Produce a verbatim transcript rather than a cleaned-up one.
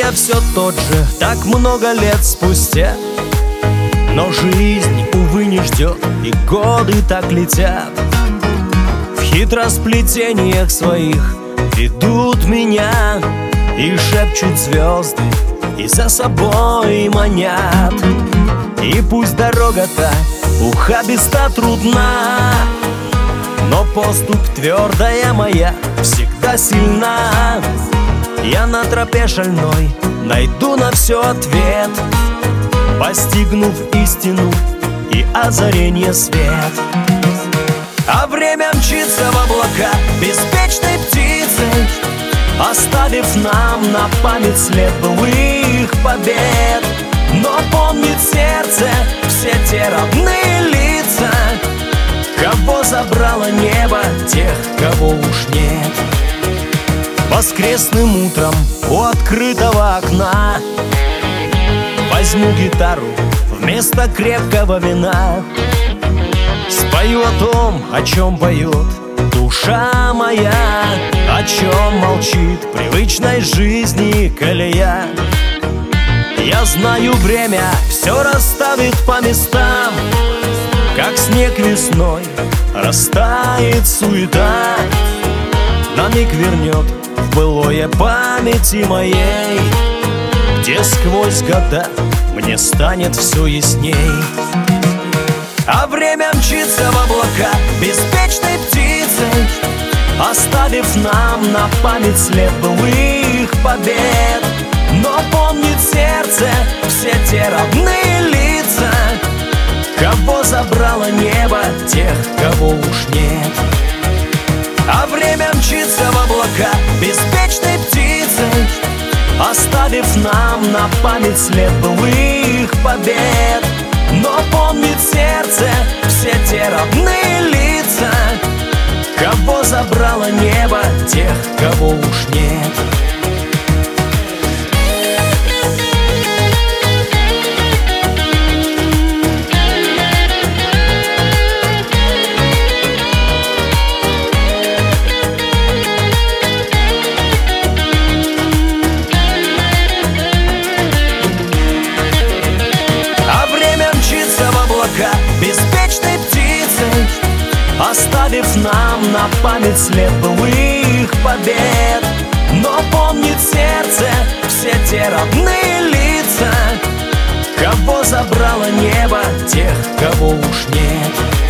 я все тот же, так много лет спустя. Но жизнь, увы, не ждет, и годы так летят. В хитросплетениях своих ведут меня, и шепчут звезды, и за собой манят. И пусть дорога-то ухабиста трудна, но поступь твердая моя всегда сильна. Я на тропе шальной найду на все ответ, постигнув истину и озарение свет. А время мчится в облака беспечной птицей, оставив нам на память след былых побед. Но помнит сердце все те родные лица, кого забрало небо, тех, кого уж нет. Воскресным утром у открытого окна возьму гитару вместо крепкого вина, спою о том, о чем поет душа моя, о чем молчит привычной жизни колея. Я знаю, время все расставит по местам, как снег весной растает суета. На миг вернет в былое памяти моей, где сквозь года мне станет все ясней. А время мчится в облака беспечной птицей, оставив нам на память след былых побед. Но помнит сердце все те родные лица, кого забрало небо, тех, кого уж нет. А время мчится в облака беспечной птицей, оставив нам на память след былых побед. Но помнит сердце все те родные лица, кого забрало небо, тех, кого уж нет. Беспечной птицей, оставив нам на память след былых побед. Но помнит сердце все те родные лица, кого забрало небо, тех, кого уж нет.